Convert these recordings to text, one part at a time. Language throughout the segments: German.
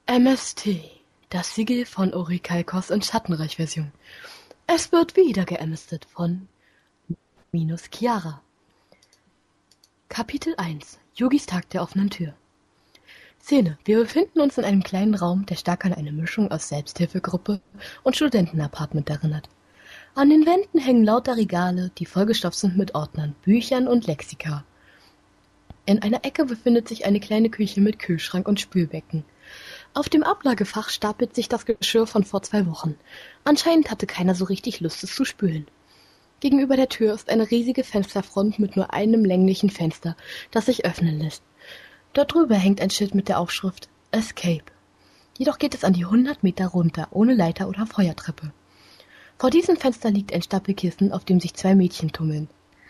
MST, das Siegel von Orikalkos in Schattenreich-Version. Es wird wieder geämstet von Chiara. Kapitel 1: Yugis Tag der offenen Tür. Szene: Wir befinden uns in einem kleinen Raum, der stark an eine Mischung aus Selbsthilfegruppe und Studentenapartment erinnert. An den Wänden hängen lauter Regale, die vollgestopft sind mit Ordnern, Büchern und Lexika. In einer Ecke befindet sich eine kleine Küche mit Kühlschrank und Spülbecken. Auf dem Ablagefach stapelt sich das Geschirr von vor 2 Wochen. Anscheinend hatte keiner so richtig Lust, es zu spülen. Gegenüber der Tür ist eine riesige Fensterfront mit nur einem länglichen Fenster, das sich öffnen lässt. Dort drüber hängt ein Schild mit der Aufschrift Escape. Jedoch geht es an die 100 Meter runter, ohne Leiter oder Feuertreppe. Vor diesem Fenster liegt ein Stapel Kissen, auf dem sich 2 Mädchen tummeln.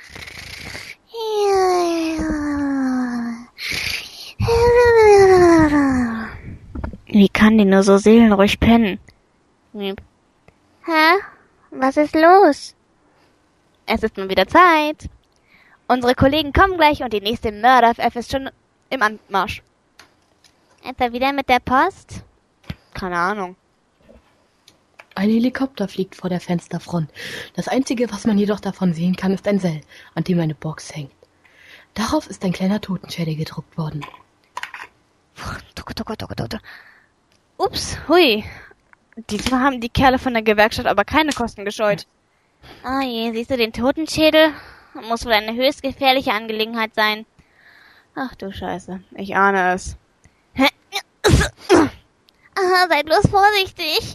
Wie kann die nur so seelenruhig pennen? Hä? Was ist los? Es ist nun wieder Zeit. Unsere Kollegen kommen gleich und die nächste Mörder-FF ist schon im Anmarsch. Etwa wieder mit der Post? Keine Ahnung. Ein Helikopter fliegt vor der Fensterfront. Das Einzige, was man jedoch davon sehen kann, ist ein Seil, an dem eine Box hängt. Darauf ist ein kleiner Totenschädel gedruckt worden. Ups, hui. Diesmal haben die Kerle von der Gewerkschaft aber keine Kosten gescheut. Oh je, siehst du den Totenschädel? Muss wohl eine höchst gefährliche Angelegenheit sein. Ach du Scheiße, ich ahne es. Sei bloß vorsichtig.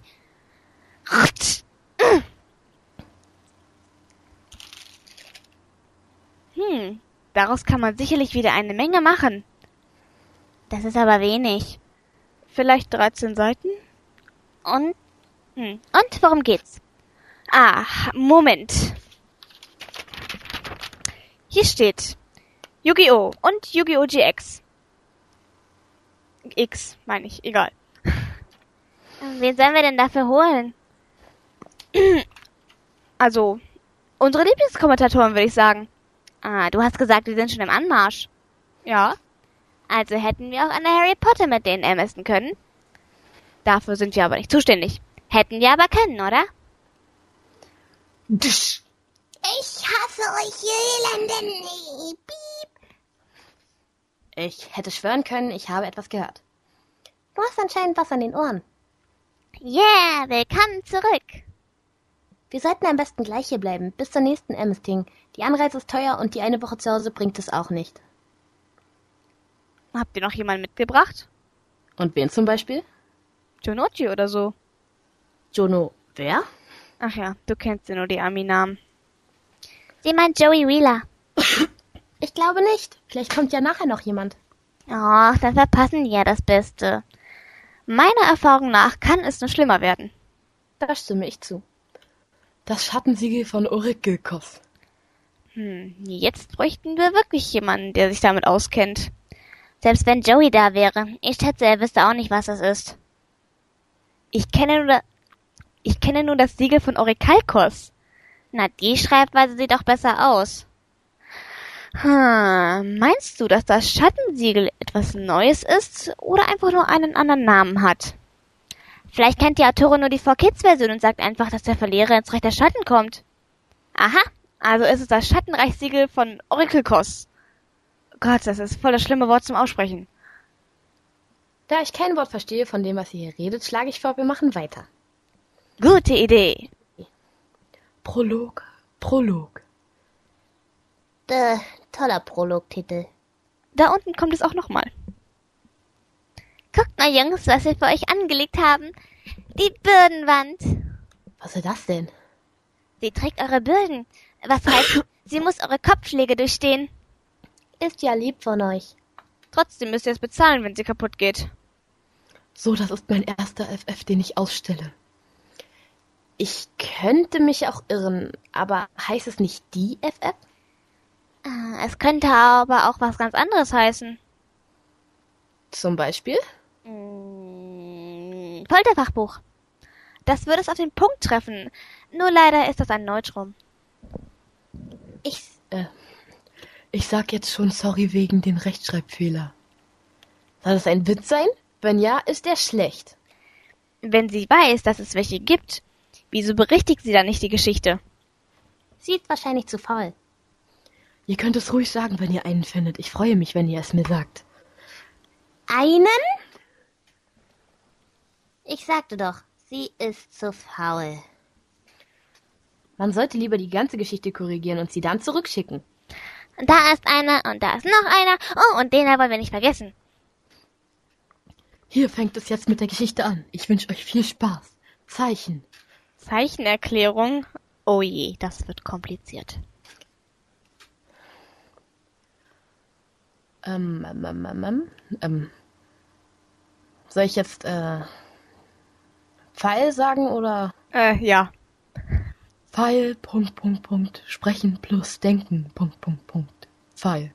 Daraus kann man sicherlich wieder eine Menge machen. Das ist aber wenig. Vielleicht 13 Seiten? Und worum geht's? Moment. Hier steht Yu-Gi-Oh! Und Yu-Gi-Oh! GX. X, meine ich, egal. Wen sollen wir denn dafür holen? Also, unsere Lieblingskommentatoren, würde ich sagen. Du hast gesagt, die sind schon im Anmarsch. Ja, Also hätten wir auch an der Harry Potter mit denen ermessen können. dafür sind wir aber nicht zuständig. Hätten wir aber können, oder? Dusch. Ich hasse euch, ihr Elenden. Piep. Ich hätte schwören können, ich habe etwas gehört. Du hast anscheinend was an den Ohren. Yeah, willkommen zurück. Wir sollten am besten gleich hier bleiben, bis zur nächsten Amesting. Die Anreise ist teuer und die eine Woche zu Hause bringt es auch nicht. Habt ihr noch jemanden mitgebracht? Und wen zum Beispiel? Jonochi oder so? Jono, wer? Ach ja, du kennst ja nur die Ami-Namen. Sie meint Joey Wheeler. Ich glaube nicht. Vielleicht kommt ja nachher noch jemand. Och, dann verpassen die ja das Beste. Meiner Erfahrung nach kann es nur schlimmer werden. Da stimme ich zu. Das Schattensiegel von Orikalkos. Jetzt bräuchten wir wirklich jemanden, der sich damit auskennt. Selbst wenn Joey da wäre. Ich schätze, er wüsste auch nicht, was das ist. Ich kenne nur das Siegel von Orikalkos. Na, die Schreibweise sieht doch besser aus. Meinst du, dass das Schattensiegel etwas Neues ist oder einfach nur einen anderen Namen hat? Vielleicht kennt die Autorin nur die 4Kids-Version und sagt einfach, dass der Verlierer ins Reich der Schatten kommt. Aha, also ist es das Schattenreichsiegel von Orikalkos. Gott, das ist voll das schlimme Wort zum Aussprechen. Da ich kein Wort verstehe von dem, was ihr hier redet, schlage ich vor, wir machen weiter. Gute Idee. Prolog. Toller Prologtitel. Da unten kommt es auch nochmal. Guckt mal, Jungs, was wir für euch angelegt haben. Die Bürdenwand. Was ist das denn? Sie trägt eure Bürden. Was heißt, sie muss eure Kopfschläge durchstehen. Ist ja lieb von euch. Trotzdem müsst ihr es bezahlen, wenn sie kaputt geht. So, das ist mein erster FF, den ich ausstelle. Ich könnte mich auch irren, aber heißt es nicht die FF? Es könnte aber auch was ganz anderes heißen. Zum Beispiel? Folterfachbuch. Das würde es auf den Punkt treffen. Nur leider ist das ein Neutrum. Ich sag jetzt schon sorry wegen dem Rechtschreibfehler. Soll das ein Witz sein? Wenn ja, ist er schlecht. Wenn sie weiß, dass es welche gibt, wieso berichtigt sie dann nicht die Geschichte? Sie ist wahrscheinlich zu faul. Ihr könnt es ruhig sagen, wenn ihr einen findet. Ich freue mich, wenn ihr es mir sagt. Einen? Ich sagte doch, sie ist zu faul. Man sollte lieber die ganze Geschichte korrigieren und sie dann zurückschicken. Da ist einer und da ist noch einer. Oh, und den wollen wir nicht vergessen. Hier fängt es jetzt mit der Geschichte an. Ich wünsche euch viel Spaß. Zeichen. Zeichenerklärung? Oh je, das wird kompliziert. Soll ich jetzt Pfeil sagen oder Ja. Pfeil, sprechen plus denken, Pfeil.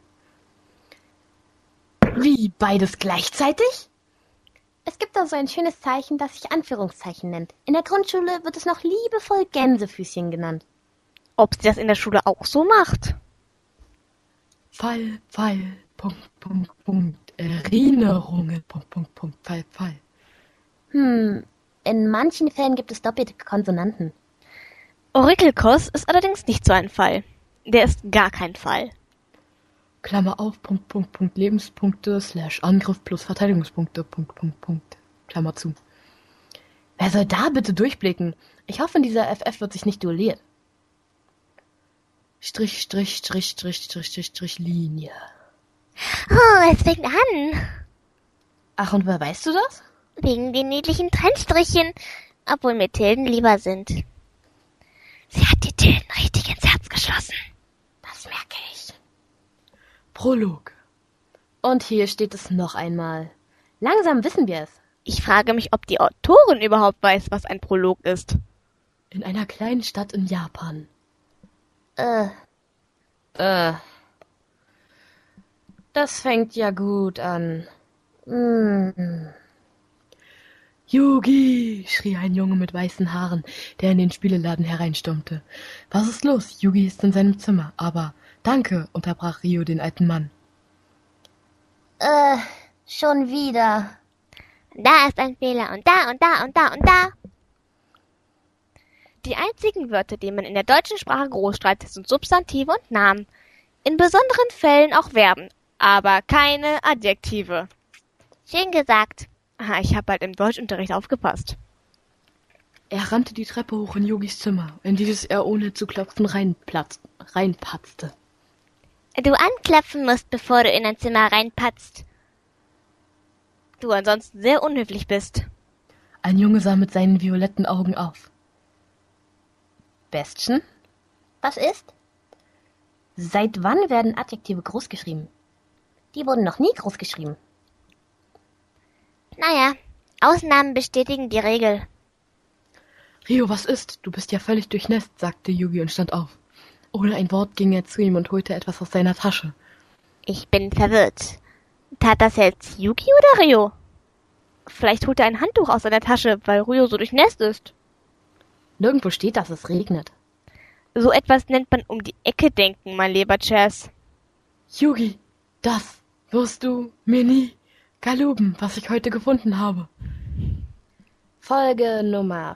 Wie, beides gleichzeitig? Es gibt da so ein schönes Zeichen, das sich Anführungszeichen nennt. In der Grundschule wird es noch liebevoll Gänsefüßchen genannt. Ob sie das in der Schule auch so macht? Pfeil, Erinnerungen, Pfeil. In manchen Fällen gibt es doppelte Konsonanten. Orakelkos ist allerdings nicht so ein Fall. Der ist gar kein Fall. Klammer auf, Lebenspunkte, /Angriff plus Verteidigungspunkte, Klammer zu. Wer soll da bitte durchblicken? Ich hoffe, in dieser FF wird sich nicht duelliert. Strich, Linie. Oh, es fängt an. Ach, und woher weißt du das? Wegen den niedlichen Trennstrichen. Obwohl mir Tilden lieber sind. Sie hat die Tilden richtig ins Herz geschlossen. Das merke ich. Prolog. Und hier steht es noch einmal. Langsam wissen wir es. Ich frage mich, ob die Autorin überhaupt weiß, was ein Prolog ist. In einer kleinen Stadt in Japan. Das fängt ja gut an. Yugi, schrie ein Junge mit weißen Haaren, der in den Spieleladen hereinstürmte. Was ist los? Yugi ist in seinem Zimmer, aber... Danke, unterbrach Rio den alten Mann. Schon wieder. Da ist ein Fehler und da und da und da und da. Die einzigen Wörter, die man in der deutschen Sprache groß schreibt, sind Substantive und Namen. In besonderen Fällen auch Verben, aber keine Adjektive. Schön gesagt. Aha, ich habe halt im Deutschunterricht aufgepasst. Er rannte die Treppe hoch in Yogis Zimmer, in dieses er ohne zu klopfen reinpatzte. Du anklopfen musst, bevor du in ein Zimmer reinpatzt. Du ansonsten sehr unhöflich bist. Ein Junge sah mit seinen violetten Augen auf. Bestien? Was ist? Seit wann werden Adjektive großgeschrieben? Die wurden noch nie groß geschrieben. Naja, Ausnahmen bestätigen die Regel. Rio, was ist? Du bist ja völlig durchnässt, sagte Yugi und stand auf. Ohne ein Wort ging er zu ihm und holte etwas aus seiner Tasche. Ich bin verwirrt. Tat das jetzt Yugi oder Rio? Vielleicht holt er ein Handtuch aus seiner Tasche, weil Rio so durchnässt ist. Nirgendwo steht, dass es regnet. So etwas nennt man um die Ecke denken, mein lieber Chess. Yugi, das wirst du mir nie geloben, was ich heute gefunden habe. Folge Nummer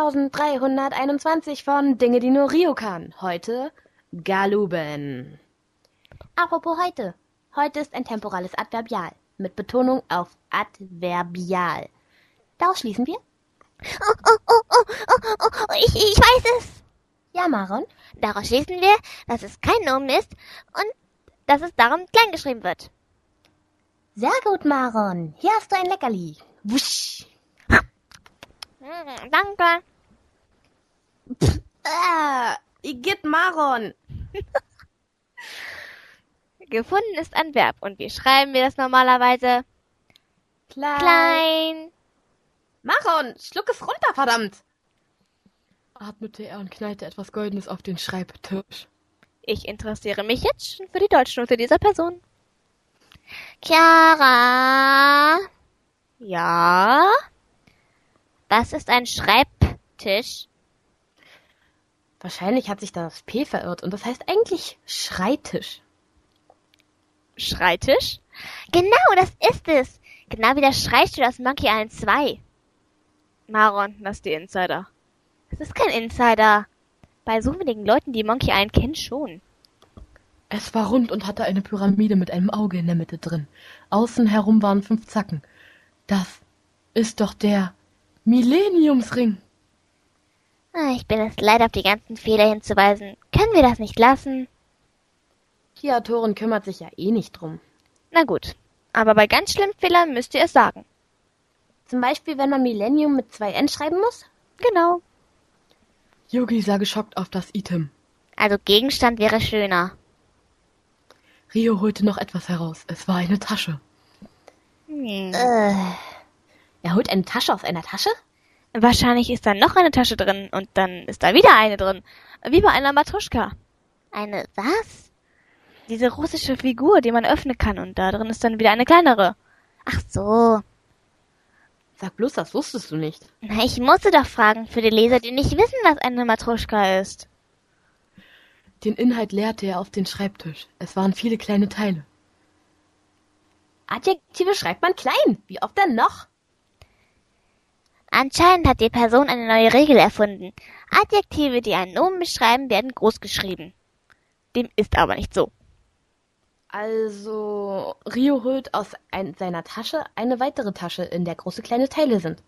4321 von Dinge, die nur Rio kann. Heute Galuben. Apropos heute. Heute ist ein temporales Adverbial. Mit Betonung auf Adverbial. Daraus schließen wir? Ich weiß es. Ja, Maron? Daraus schließen wir, dass es kein Nomen ist und dass es darum klein geschrieben wird. Sehr gut, Maron. Hier hast du ein Leckerli. Wusch. Danke. Igitt Maron. Gefunden ist ein Verb. Und wie schreiben wir das normalerweise? Klein. Maron, schluck es runter, verdammt! Atmete er und knallte etwas Goldenes auf den Schreibtisch. Ich interessiere mich jetzt schon für die Deutschnote dieser Person. Chiara, Ja? was ist ein Schreibtisch? Wahrscheinlich hat sich das P verirrt und das heißt eigentlich Schreitisch. Schreitisch? Genau, das ist es. Genau wie das Schreistück aus Monkey Island 2. Maron, lass die Insider. Das ist kein Insider. Bei so wenigen Leuten, die Monkey Island kennen, schon. Es war rund und hatte eine Pyramide mit einem Auge in der Mitte drin. Außen herum waren 5 Zacken. Das ist doch der Millenniumsring. Ich bin es leid, auf die ganzen Fehler hinzuweisen. Können wir das nicht lassen? Die Autorin kümmert sich ja eh nicht drum. Na gut, aber bei ganz schlimmen Fehlern müsst ihr es sagen. Zum Beispiel, wenn man Millennium mit 2 N schreiben muss? Genau. Yugi sah geschockt auf das Item. Also Gegenstand wäre schöner. Rio holte noch etwas heraus. Es war eine Tasche. Er holt eine Tasche aus einer Tasche? Wahrscheinlich ist da noch eine Tasche drin und dann ist da wieder eine drin. Wie bei einer Matruschka. Eine was? Diese russische Figur, die man öffnen kann und da drin ist dann wieder eine kleinere. Ach so. Sag bloß, das wusstest du nicht. Na, ich musste doch fragen für die Leser, die nicht wissen, was eine Matruschka ist. Den Inhalt leerte er auf den Schreibtisch. Es waren viele kleine Teile. Adjektive schreibt man klein. Wie oft denn noch? Anscheinend hat die Person eine neue Regel erfunden. Adjektive, die einen Nomen beschreiben, werden groß geschrieben. Dem ist aber nicht so. Also, Rio holt aus seiner Tasche eine weitere Tasche, in der große kleine Teile sind.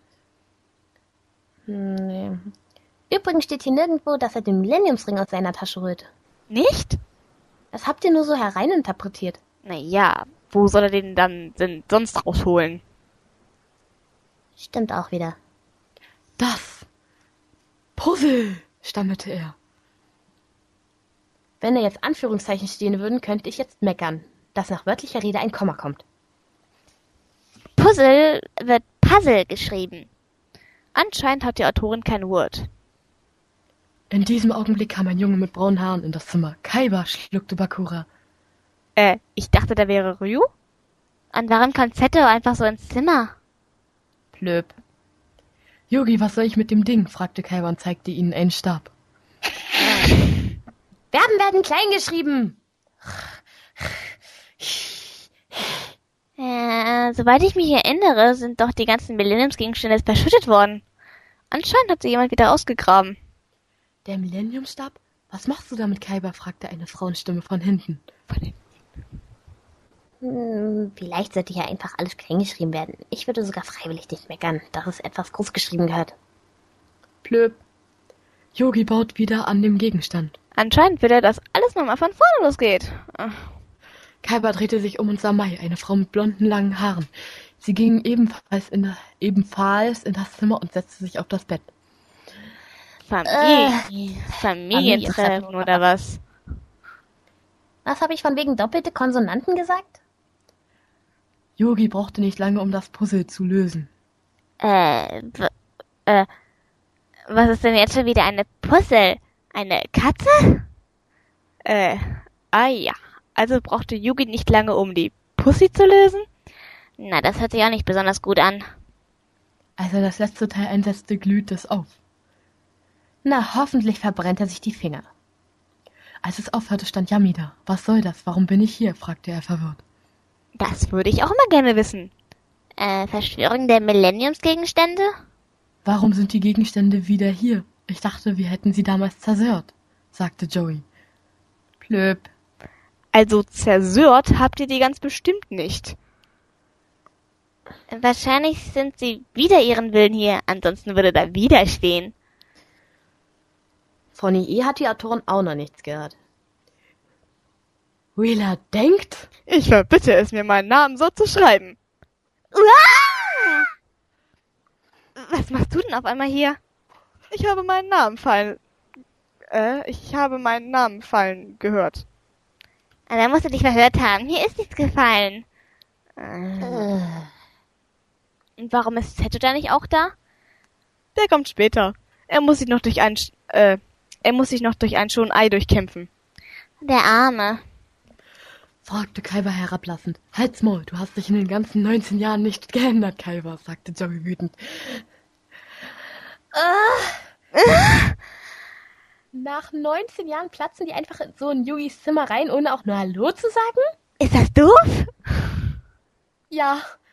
Nee. Übrigens steht hier nirgendwo, dass er den Millenniumsring aus seiner Tasche holt. Nicht? Das habt ihr nur so hereininterpretiert. Naja, wo soll er den dann denn sonst rausholen? Stimmt auch wieder. Das Puzzle, stammelte er. Wenn da jetzt Anführungszeichen stehen würden, könnte ich jetzt meckern, dass nach wörtlicher Rede ein Komma kommt. Puzzle wird Puzzle geschrieben. Anscheinend hat die Autorin kein Word. In diesem Augenblick kam ein Junge mit braunen Haaren in das Zimmer. Kaiba, schluckte Bakura. Ich dachte, da wäre Ryu? Und warum kommt Zetto einfach so ins Zimmer? Plöp. Yugi, was soll ich mit dem Ding? Fragte Kaiba und zeigte ihnen einen Stab. Verben werden klein geschrieben. Soweit ich mich erinnere, sind doch die ganzen Millenniumsgegenstände verschüttet worden. Anscheinend hat sie jemand wieder ausgegraben. Der Millenniumstab? Was machst du damit, Kaiba? Fragte eine Frauenstimme von hinten. Vielleicht sollte hier einfach alles klein geschrieben werden. Ich würde sogar freiwillig nicht meckern, dass es etwas groß geschrieben gehört. Plöp. Yugi baut wieder an dem Gegenstand. Anscheinend will er, dass alles nochmal von vorne losgeht. Kaiba drehte sich um und sah Mai, eine Frau mit blonden, langen Haaren. Sie ging ebenfalls in das Zimmer und setzte sich auf das Bett. Familientreffen oder was? Was habe ich von wegen doppelte Konsonanten gesagt? Yugi brauchte nicht lange, um das Puzzle zu lösen. Was ist denn jetzt schon wieder eine Puzzle? Eine Katze? Ja. Also brauchte Yugi nicht lange, um die Pussy zu lösen? Na, das hört sich auch nicht besonders gut an. Als er das letzte Teil einsetzte, glühte es auf. Na, hoffentlich verbrennt er sich die Finger. Als es aufhörte, stand Yami da. Was soll das? Warum bin ich hier? Fragte er verwirrt. Das würde ich auch immer gerne wissen. Verschwörung der Millenniumsgegenstände? Warum sind die Gegenstände wieder hier? Ich dachte, wir hätten sie damals zerstört, sagte Joey. Plöp. Also zerstört habt ihr die ganz bestimmt nicht. Wahrscheinlich sind sie wider ihren Willen hier, ansonsten würde da wieder stehen. Von IE hat die Autorin auch noch nichts gehört. Wheeler denkt? Ich verbitte es mir, meinen Namen so zu schreiben. Uah! Was machst du denn auf einmal hier? Ich habe meinen Namen fallen gehört. Da musst du dich verhört haben. Hier ist nichts gefallen. Und warum ist Zetto da nicht auch da? Der kommt später. Er muss sich noch durch ein Schon-Ei durchkämpfen. Der Arme. Fragte Kaiba herablassend. Halt's Maul, du hast dich in den ganzen 19 Jahren nicht geändert, Kaiba, sagte Joey wütend. Nach 19 Jahren platzen die einfach so in Yugis Zimmer rein, ohne auch nur Hallo zu sagen? Ist das doof? Ja.